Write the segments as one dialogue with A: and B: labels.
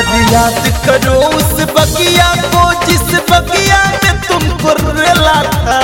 A: अरे याद करो उस बगिया को जिस बगिया में तुमको रेला था।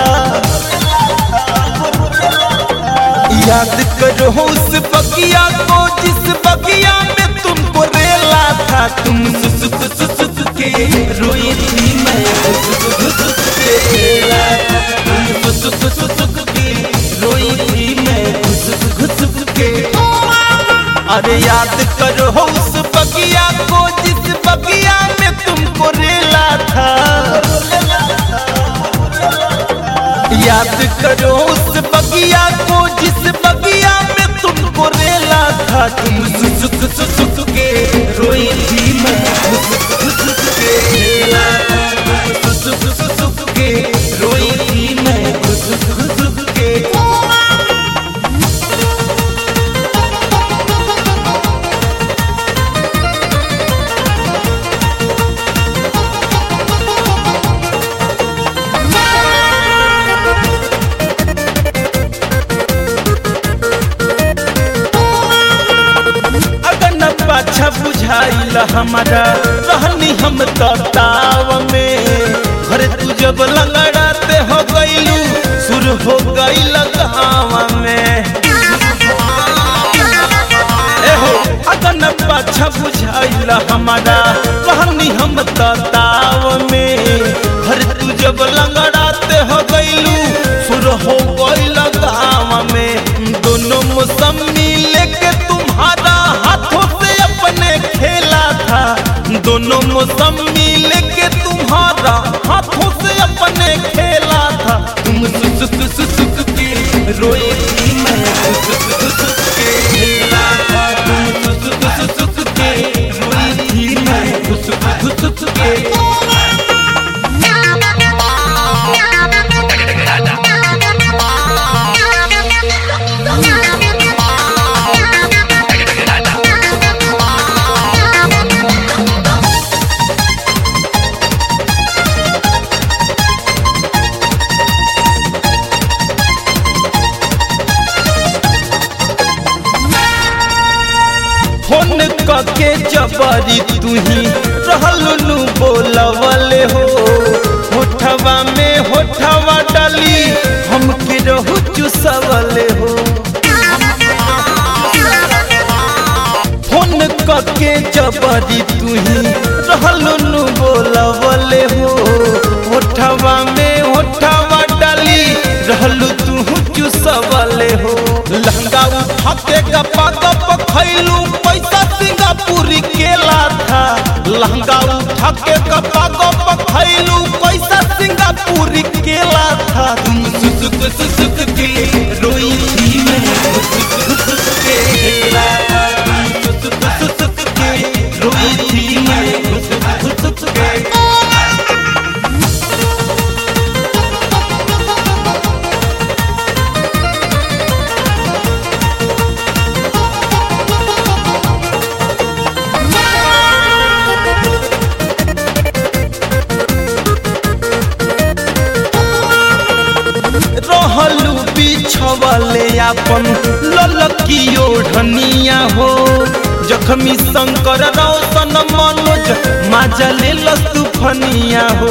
A: याद करो उस बगिया को जिस बगिया में तुमको रेला था। तुम सुसुक सुसुक के रोई थी, मैं सुसुक सुसुक के रेला था। तुम सुसुक सुसुक के रोई थी, मैं सुसुक सुसुक के। अरे याद करो उस बगिया को जिस बगिया में तुमको रेला था। याद करो उस बगिया को जिस बगिया में तुमको रेला था। तुम सुसुक सुसुक के रोई थी, मैं सुसुक सुसुक के रेला था। तुम सुसुक सुसुक के रोई थी, मैं सुसुक सुसुक के। अच्छा बुझाइल हमारा रहनी हम ताव में। घरे तू जब लंगड़ाते हो गईलू सुर हो गईल गाँव में। एहो अगन अच्छा बुझाइल हमारा रहनी हम ताव में। घरे तू जब लंगड़ाते हो गईलू सुर हो गईल गाँव में। दोनों मौसमी लेके तुम्हारा हाथों से अपने खेला था। दोनों मौसमी लेके तुम्हारा हाथों से अपने खेला था। तुम सुसुक सुसुक के रोई थी, मैं सुसुक सुसुक के खेला था। तुम सुसुक सुसुक के रोई थी, मैं सुसुक सुसुक के। फोन के जबरी तुही रहलू बोलवले हो। होठवा में होठवा डाली हमके रहू चुसवले हो। फोन के जबरी तुही रहलू बोलवले हो। होठवा में होठवा डाली रहलू तू चुसवले हो। लहंगा उठा के गपा गप खैलू पैसा सिंगापुरी केला था। लहंगा उठा के गपा गप खैलू पैसा सिंगापुरी केला था। तुम सुसुक सुसुक के रोई थी, मैं सुसुक सुसुक के केला था। तुम सुसुक सुसुक के रोई थी, मैं सुसुक सुसुक के। रहलू बिछवले अपन ललकी ओढ़निया हो। जखमी शंकर रौशन मनोज माजा ले तूफनिया हो।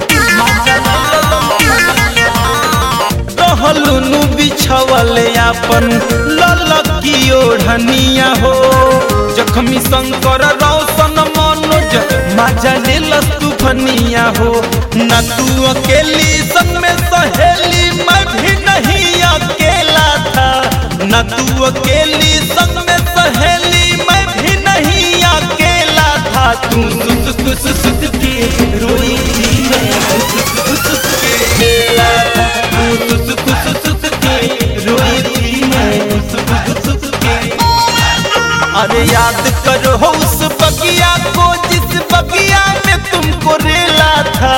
A: रहलू बिछवले अपन ललकी ओढ़निया हो। जखमी शंकर रौशन मनोज माजा ले तूफनिया हो। न तू अकेली संग में सहेली, मैं भी नहीं अकेला था। न तू अकेली संग में सहेली, मैं भी नहीं अकेला था। तू सुसुक सुसुक के रोई थी, मैं सुसुक सुसुक के खेला था। तू सुसुक सुसुक के रोई थी, मैं सुसुक सुसुक के। अरे याद करो उस बगिया को जिस बगिया में तुमको रेला था।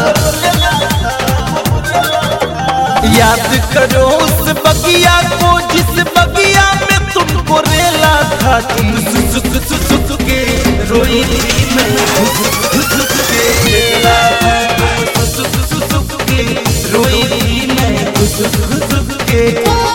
A: याद करो उस बगिया को जिस बगिया में तुमको रेला था। तुम सुसुक सुसुक के रोई थी, मैं सुसुक सुसुक के खेला था। तुम सुसुक सुसुक के रोई थी, मैं सुसुक सुसुक के।